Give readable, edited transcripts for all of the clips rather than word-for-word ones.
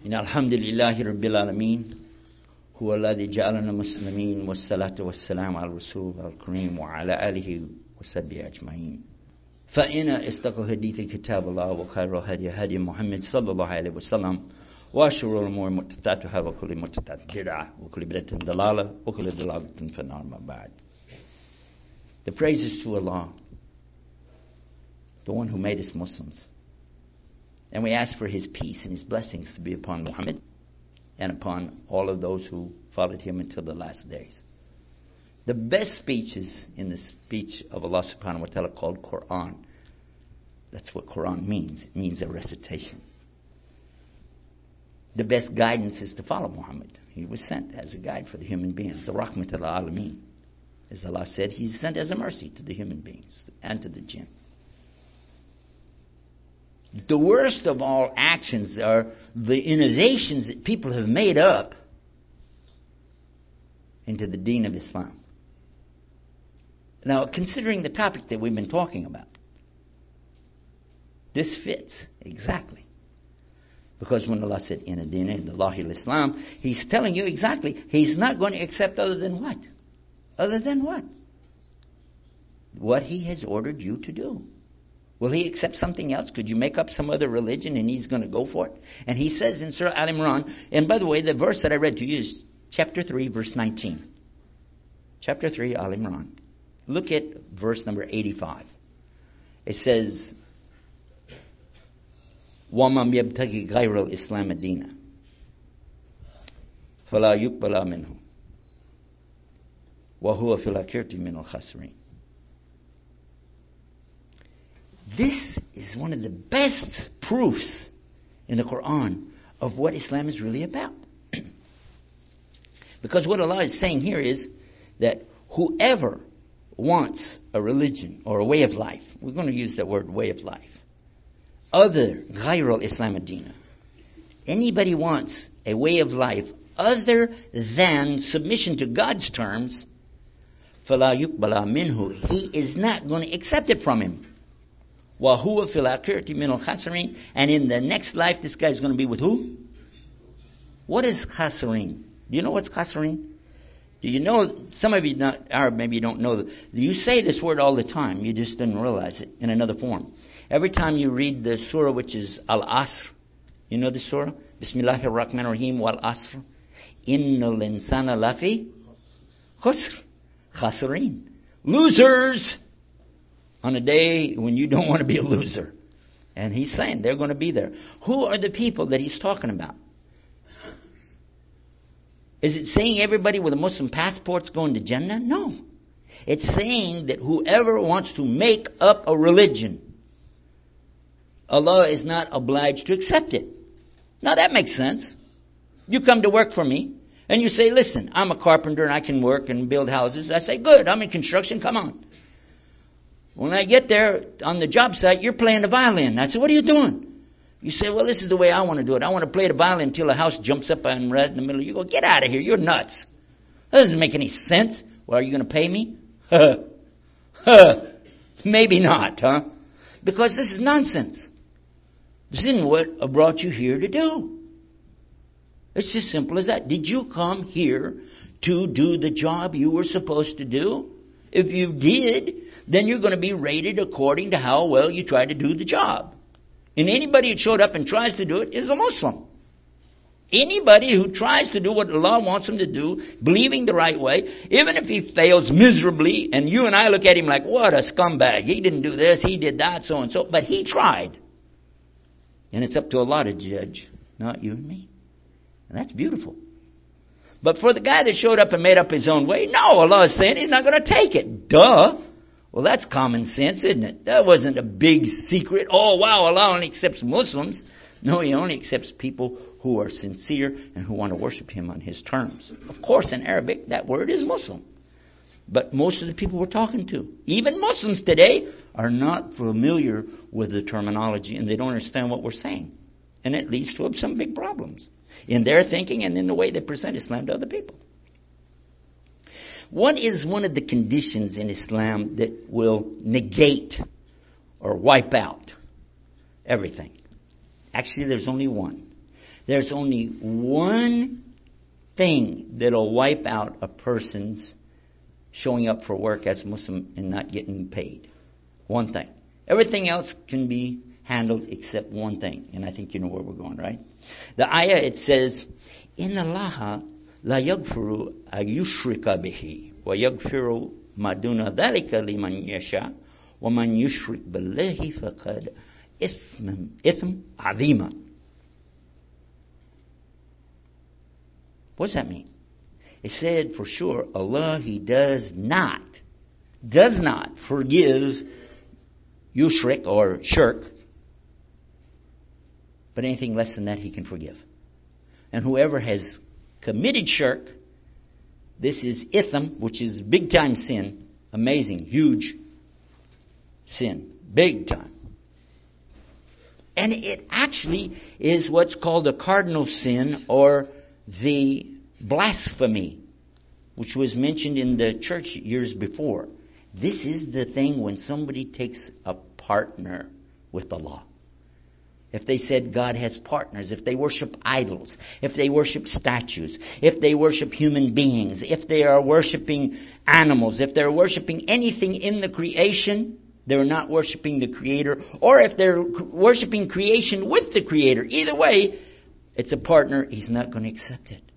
إن الحمد لله رب العالمين هو الذي جعلنا مسلمين والصلاة والسلام على الرسول الكريم وعلى آله وصحبه أجمعين. فإن استقى الحديث كتاب الله وخير الهدي هدي محمد صلى الله عليه وسلم وشر الأمور محدثاتها وكل محدثة بدعة وكل بدعة ضلالة وكل ضلالة في النار. ما بعد. The praises to Allah, the one who made us Muslims. And we ask for His peace and His blessings to be upon Muhammad and upon all of those who followed him until the last days. The best speech is in the speech of Allah subhanahu wa ta'ala called Quran. That's what Quran means. It means a recitation. The best guidance is to follow Muhammad. He was sent as a guide for the human beings. The Rahmat al-Alameen. As Allah said, He's sent as a mercy to the human beings and to the jinn. The worst of all actions are the innovations that people have made up into the deen of Islam. Now, considering the topic that we've been talking about, this fits exactly. Because when Allah said, "Inna dina indallahi al-Islam," He's telling you exactly, He's not going to accept other than what? Other than what? What He has ordered you to do. Will He accept something else? Could you make up some other religion and He's going to go for it? And He says in Surah Al-Imran, and by the way, the verse that I read to you is chapter 3, verse 19. Chapter 3, Al-Imran. Look at verse number 85. It says, وَمَنْ يَبْتَغِي غَيْرَ الْإِسْلَامَ دِينًا فَلَا يُقْبَلَ مِنْهُ وَهُوَ فِي الْآخِرَةِ مِنَ الْخَاسِرِينَ. This is one of the best proofs in the Quran of what Islam is really about. Because what Allah is saying here is that whoever wants a religion or a way of life, we're going to use that word way of life, other غَيْرَ الْإِسْلَامَ دِينًا, anybody wants a way of life other than submission to God's terms, فَلَا يُقْبَلَ مِنْهُ, He is not going to accept it from him. وَهُوَ فِي الْآخِرَةِ مِنَ الْخَاسِرِينَ, and in the next life this guy is going to be with who? What is khasirin? Do you know what's khasirin? Do you know, some of you not Arab, maybe you don't know, you say this word all the time, you just didn't realize it in another form. Every time you read the surah which is Al-Asr, you know the surah? Bismillahir Rahmanir Rahim, wal Asr, innal insana lafi khusr, khasirin, losers, on a day when you don't want to be a loser. And He's saying they're going to be there. Who are the people that He's talking about? Is it saying everybody with a Muslim passport's going to Jannah? No. It's saying that whoever wants to make up a religion, Allah is not obliged to accept it. Now that makes sense. You come to work for me and you say, listen, I'm a carpenter and I can work and build houses. I say, good, I'm in construction, come on. When I get there on the job site, you're playing the violin. I said, what are you doing? You say, well, this is the way I want to do it. I want to play the violin until a house jumps up and right in the middle. You go, get out of here. You're nuts. That doesn't make any sense. Well, are you going to pay me? Maybe not, huh? Because this is nonsense. This isn't what brought you here to do. It's as simple as that. Did you come here to do the job you were supposed to do? If you did, then you're going to be rated according to how well you try to do the job. And anybody who showed up and tries to do it is a Muslim. Anybody who tries to do what Allah wants him to do, believing the right way, even if he fails miserably, and you and I look at him like, what a scumbag. He didn't do this, he did that, so and so. But he tried. And it's up to Allah to judge, not you and me. And that's beautiful. But for the guy that showed up and made up his own way, no, Allah is saying He's not going to take it. Duh. Well, that's common sense, isn't it? That wasn't a big secret. Oh, wow, Allah only accepts Muslims. No, He only accepts people who are sincere and who want to worship Him on His terms. Of course, in Arabic, that word is Muslim. But most of the people we're talking to, even Muslims today, are not familiar with the terminology and they don't understand what we're saying. And it leads to some big problems in their thinking and in the way they present Islam to other people. What is one of the conditions in Islam that will negate or wipe out everything? Actually, there's only one. There's only one thing that'll wipe out a person's showing up for work as a Muslim and not getting paid. One thing. Everything else can be handled except one thing. And I think you know where we're going, right? The ayah, it says, Inna Allaha la yaghfiru ayushrika bihi wa yaghfiru ma duna dhalika liman yasha wa man yushrik billahi faqad ithm azima. What does that mean? It said for sure, Allah, He does not forgive yushrik or shirk, but anything less than that He can forgive. And whoever has committed shirk, this is itham, which is big time sin, amazing, huge sin, big time. And it actually is what's called a cardinal sin, or the blasphemy, which was mentioned in the church years before. This is the thing when somebody takes a partner with Allah. If they said God has partners, if they worship idols, if they worship statues, if they worship human beings, if they are worshiping animals, if they're worshiping anything in the creation, they're not worshiping the Creator. Or if they're worshiping creation with the Creator, either way, it's a partner. He's not going to accept it.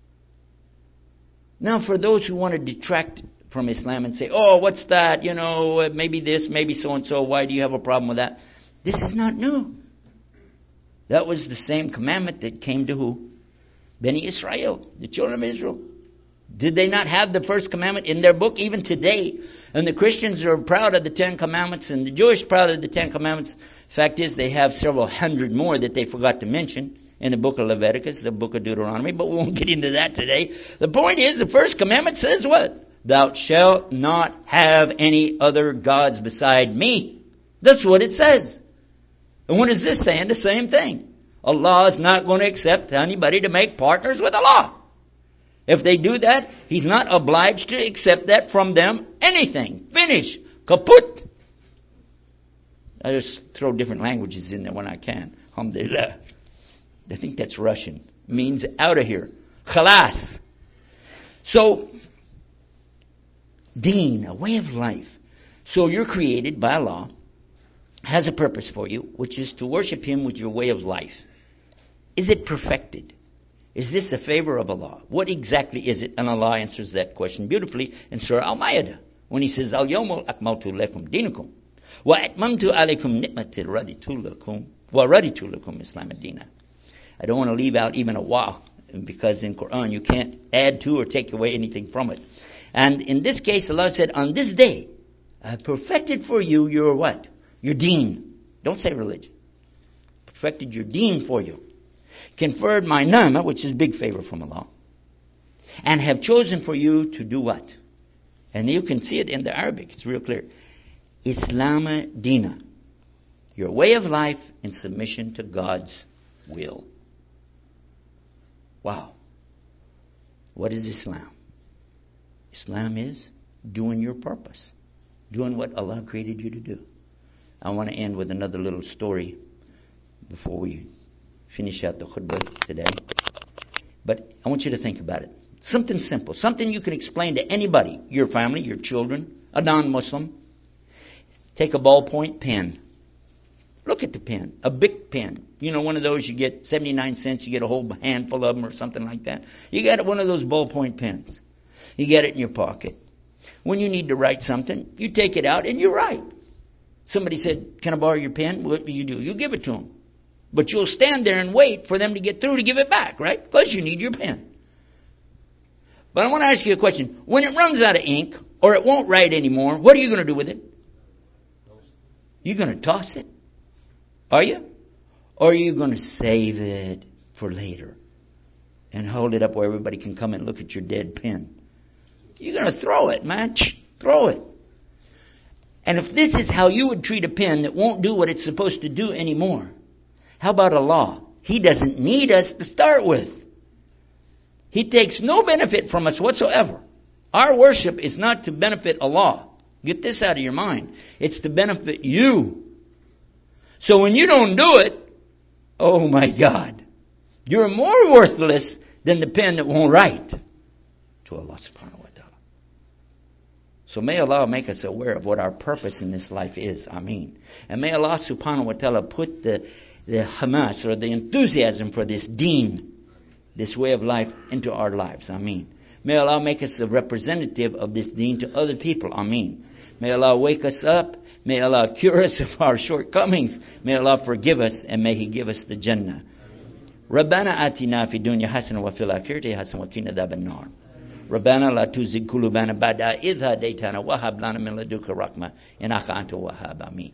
Now, for those who want to detract from Islam and say, oh, what's that? You know, maybe this, maybe so-and-so. Why do you have a problem with that? This is not new. That was the same commandment that came to who? Beni Israel, the children of Israel. Did they not have the first commandment in their book even today? And the Christians are proud of the 10 commandments, and the Jewish proud of the 10 commandments. Fact is, they have several hundred more that they forgot to mention in the book of Leviticus, the book of Deuteronomy, but we won't get into that today. The point is, the first commandment says what? Thou shalt not have any other gods beside me. That's what it says. And what is this saying? The same thing. Allah is not going to accept anybody to make partners with Allah. If they do that, He's not obliged to accept that from them. Anything. Finish. Kaput. I just throw different languages in there when I can. Alhamdulillah. I think that's Russian. It means out of here. Khalas. So, deen, a way of life. So you're created by Allah, has a purpose for you, which is to worship Him with your way of life. Is it perfected? Is this a favor of Allah? What exactly is it? And Allah answers that question beautifully in Surah Al-Ma'idah, when He says, Al-Yawma akmaltu lakum dinakum, wa atmamtu alaykum ni'mati wa raditu lakum Islam ad-dina. I don't want to leave out even a wa, because in Quran you can't add to or take away anything from it. And in this case, Allah said, on this day, I perfected for you your what? Your deen. Don't say religion. Perfected your deen for you. Conferred my ni'mah, which is big favor from Allah. And have chosen for you to do what? And you can see it in the Arabic. It's real clear. Islam Dina. Your way of life in submission to God's will. Wow. What is Islam? Islam is doing your purpose. Doing what Allah created you to do. I want to end with another little story before we finish out the khutbah today. But I want you to think about it. Something simple. Something you can explain to anybody. Your family, your children, a non-Muslim. Take a ballpoint pen. Look at the pen. A big pen. You know, one of those you get 79 cents. You get a whole handful of them or something like that. You got one of those ballpoint pens. You get it in your pocket. When you need to write something, you take it out and you write. Somebody said, can I borrow your pen? What do? You give it to them. But you'll stand there and wait for them to get through to give it back, right? Because you need your pen. But I want to ask you a question. When it runs out of ink, or it won't write anymore, what are you going to do with it? You're going to toss it? Are you? Or are you going to save it for later and hold it up where everybody can come and look at your dead pen? You're going to throw it, man. Throw it. And if this is how you would treat a pen that won't do what it's supposed to do anymore, how about Allah? He doesn't need us to start with. He takes no benefit from us whatsoever. Our worship is not to benefit Allah. Get this out of your mind. It's to benefit you. So when you don't do it, oh my God, You're more worthless than the pen that won't write to Allah subhanahu wa ta'ala. So may Allah make us aware of what our purpose in this life is. Ameen. And may Allah subhanahu wa ta'ala put the hamas or the enthusiasm for this deen, this way of life, into our lives. Ameen. May Allah make us a representative of this deen to other people. Ameen. May Allah wake us up. May Allah cure us of our shortcomings. May Allah forgive us, and may He give us the Jannah. ربنا آتنا في الدنيا حسنة وفي الآخرة حسنة وقنا عذاب النار. ربنا لا تزغ قلوبنا بعد إذ هديتنا وهب لنا من لدنك رحمة إنك أنت الوهاب. آمين.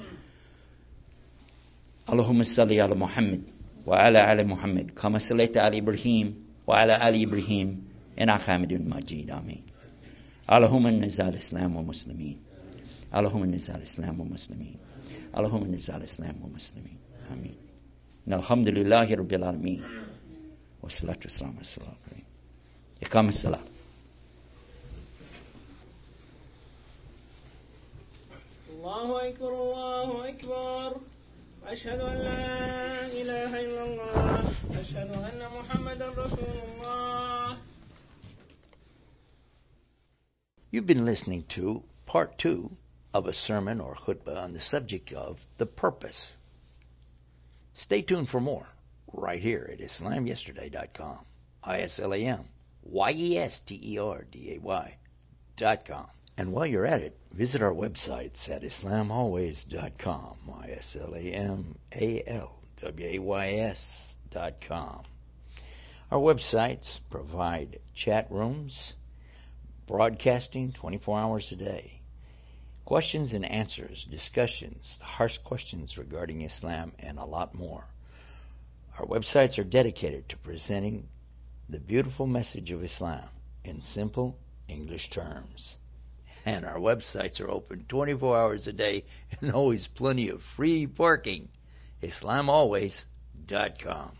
اللهم صل على محمد وعلى آل محمد كما صليت على إبراهيم وعلى آل إبراهيم إنك حميد مجيد. آمين. اللهم انزل الإسلام والمسلمين. اللهم انزل الإسلام والمسلمين. اللهم انزل الإسلام والمسلمين. آمين. الحمد لله رب العالمين والصلاة والسلام على رسول الله. إقام الصلاة. الله أكبر الله أكبر أشهد أن لا إله إلا الله أشهد أن محمدا رسول الله. You've been listening to part 2 of a sermon or khutbah on the subject of the purpose. Stay tuned for more right here at IslamYesterday.com. IslamYesterday.com. And while you're at it, visit our websites at IslamAlways.com. IslamAlways.com. Our websites provide chat rooms, broadcasting 24 hours a day, questions and answers, discussions, harsh questions regarding Islam, and a lot more. Our websites are dedicated to presenting the beautiful message of Islam in simple English terms. And our websites are open 24 hours a day and always plenty of free parking. IslamAlways.com.